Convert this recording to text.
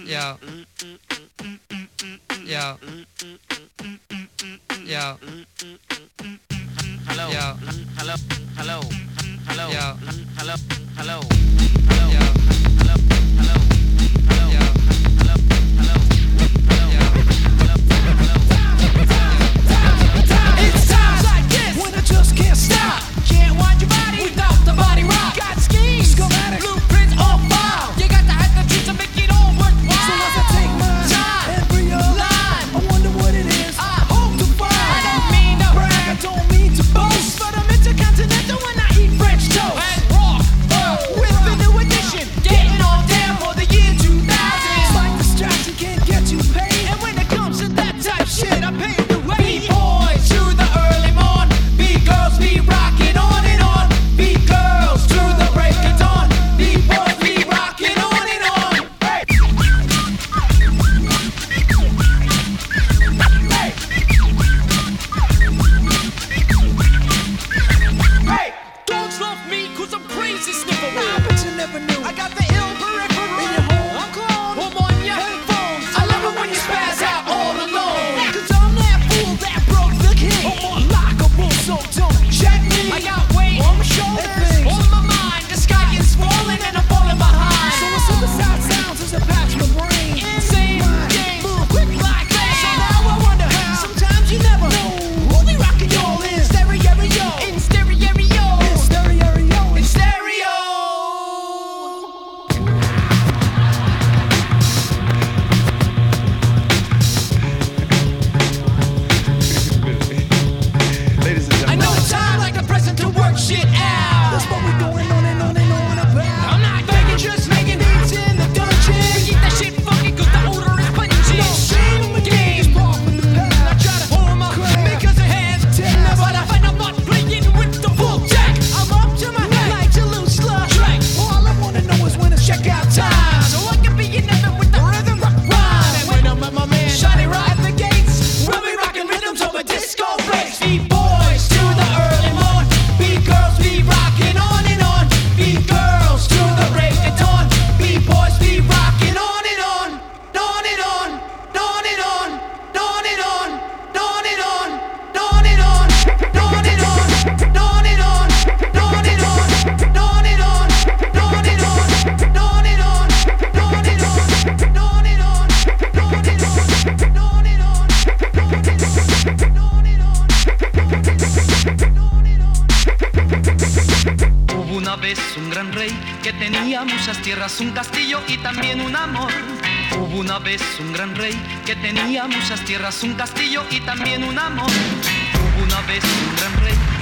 Yo. Yo. Yo. Hello. Yo. Hello. Hello. Hello. Yo. Hello. Hello. Yo. Hello. Hello. Hello. Yo. Hello. Hello. It's times like this when I just can't stop. Can't wind your body without the body rock. Got schemes, schematic, blueprints on file. You got to have the truth to make it all worthwhile. So as I take my time and realize, I wonder what it is I hope to find. I don't mean to brag, I don't mean to boast, but I'm intercontinental when I eat French toast and rock with the new edition. Getting all down for the year 2000. It's like distraction can't get you paid, and when it comes to that type shit, I pay the way. B-boys to the early morn, B-girls be rocking on and on, B-girls to the break of dawn, B-boys be rocking on and on. Hey. Hey. Dogs love me 'cause I'm crazy sniffer. Nah, but you never knew. I got the ill peripheral. In your home, I'm clone. I'm on your headphones. I love it when you spaz out all alone. 'Cause I'm that fool that broke the king. I'm unlockable, so don't check me. I got weight on my shoulders, on my mind. The sky is falling and I'm falling behind. So I synthesize sounds as I patch my brain. Insane game, move quick like that. So now I wonder how. Sometimes you never know. Who we rockin' y'all in stereo, in stereo, in stereo, in stereo. Ladies and I gentlemen, know time like the present to work shit out. That's what we're going on and on and on about. I'm not begging, just making beats in the dungeon. We keep that shit funky 'cause the odor is pungent. No shame in the game. I try to hold my crap because it has tech, but I find I'm not playing with the full deck. I'm up to my neck like to lose slush. All I wanna know is when it's checkout time, so I can be in heaven with the rhythm rock rhyme. And when I'm at my man Shiny right at the gates, we'll be rocking rhythms over disco breaks. B-boys to the early morn, B-girls be rocking on and on, B-girls to the break of dawn, B-boys be rocking on and on, on and on, on and on, on and on, on and on, on and on, on and on, on and on, on and on, on and on, on and on, on and on, on and on, on and on, on and Hubo una vez un gran rey que tenía muchas tierras, un castillo y también un amor. Hubo una vez un gran rey que tenía muchas tierras, un castillo y también un amor. Hubo una vez un gran rey